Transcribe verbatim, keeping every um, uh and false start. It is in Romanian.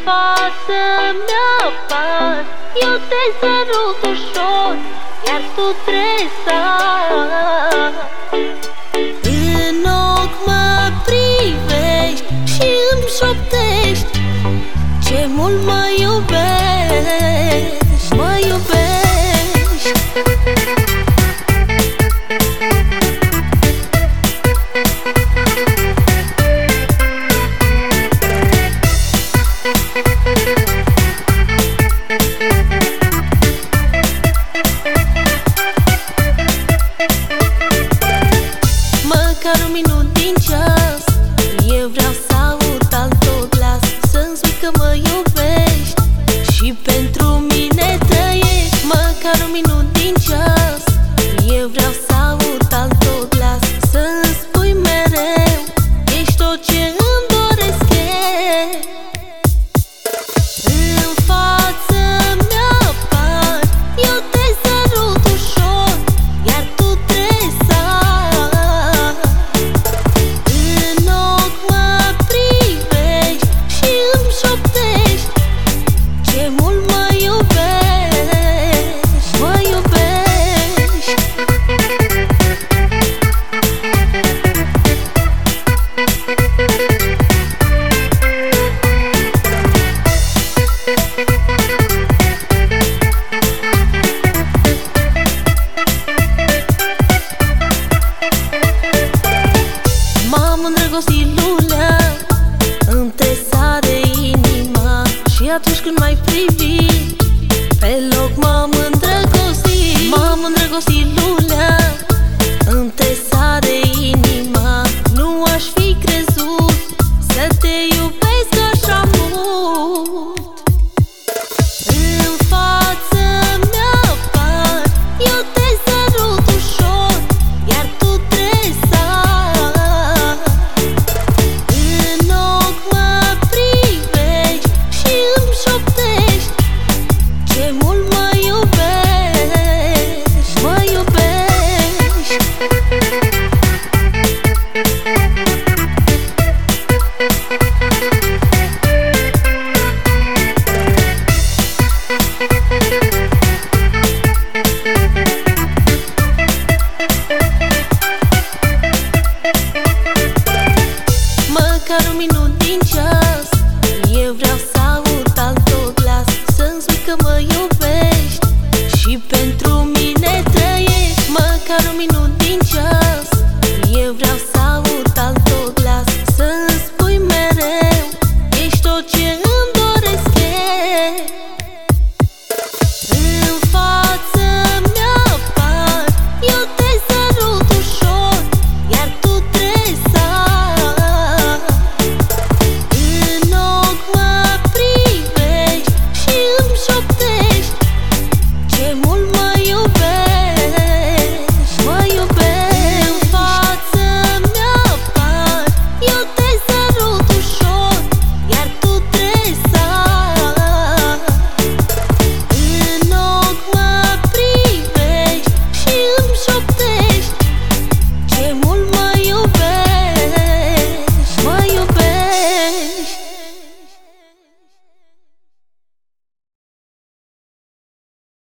față mi-apar, eu te sărut ușor, iar tu tresar. În ochi mă privești și îmi șoptești ce mult mă iubești, mă iubești. Măcar un minut din ceas, eu vreau să aud al tău glas, să-mi spui că mă iubești și pentru mine trăiești. Măcar un minut din ceas, eu vreau să aud al tău glas, să-mi spui mereu, ești tot ce îmi doresc eu. În față mi-apar, eu te sărut ușor, iar tu tresar. În ochi mă privești și îmi șoptești ce mult mă iubești, mă iubești. M-am îndrăgostit, lulea, îmi tresare inima, și atunci când m-ai privit, pe loc mă